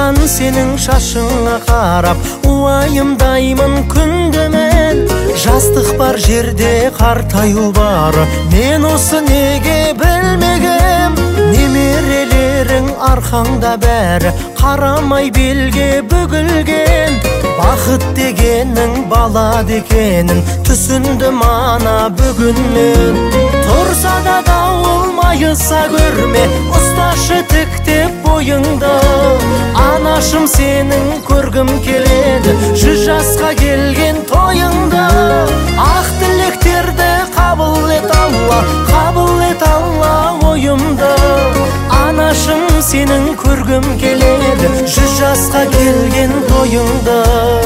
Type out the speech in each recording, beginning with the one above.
Маған сенің шашыңа қарап уайымдаймын күнде мен. Жастық бар жерде қартаю бар, мен осы неге білмегем. Немерелерің арқаңда бәрі, қарамай белге бүгілген. Бақыт дегенің бала дегенің түсіндім ана бүгін мен. Тұрса да дауыл майыса көрме, ұсташы тіктеп бойыңды. Анашым сенің көргім келеді, 100 жасқа келген тойыңды. Ақ тілектерді қабыл ет Алла, қабыл ет Алла ойымды. Анашым сенің көргім келеді, 100 жасқа келген тойыңды.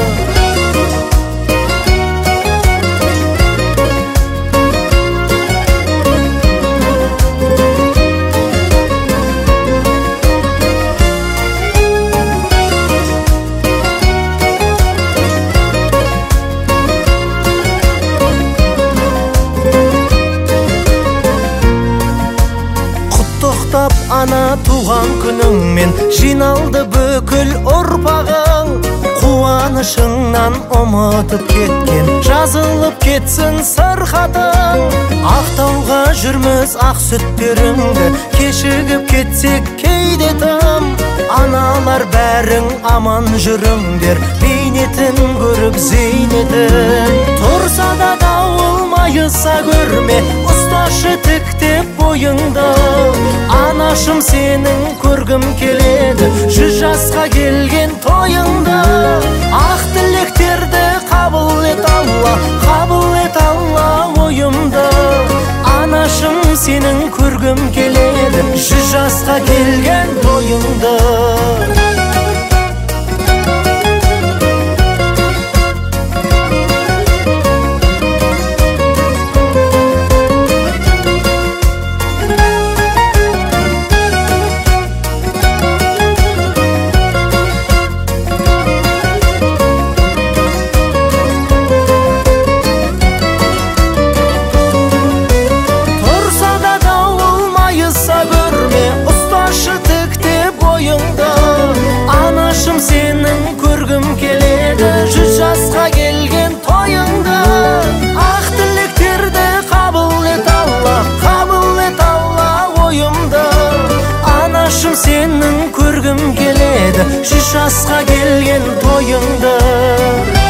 Ана туған күніңмен жиналды бүкіл ұрпағың. Қуанышыңнан ұмытып кеткен, жазылып кетсін сырқатың. Ақтауға жүрміз ақ сүттеріңді, кешігіп кетсек кейде тым. Аналар бәрің аман жүріңдер, бейнетін көріп зейнетін. Тұрса да дауыл майыса көрме, ұсташы тіктеп бойыңды. Анашым сенің көргім келеді, 100 жасқа келген тойыңды. Ақ тілектерді қабыл ет Алла, қабыл ет Алла ойымды. Анашым сенің көргім келеді, 100 жасқа келген тойыңды. Анашым сенің көргім келеді, 100 жасқа келген тойыңды. Ақ тілектерді қабыл ет Алла, қабыл ет Алла ойымды. Анашым сенің көргім келеді, 100 жасқа келген тойыңды.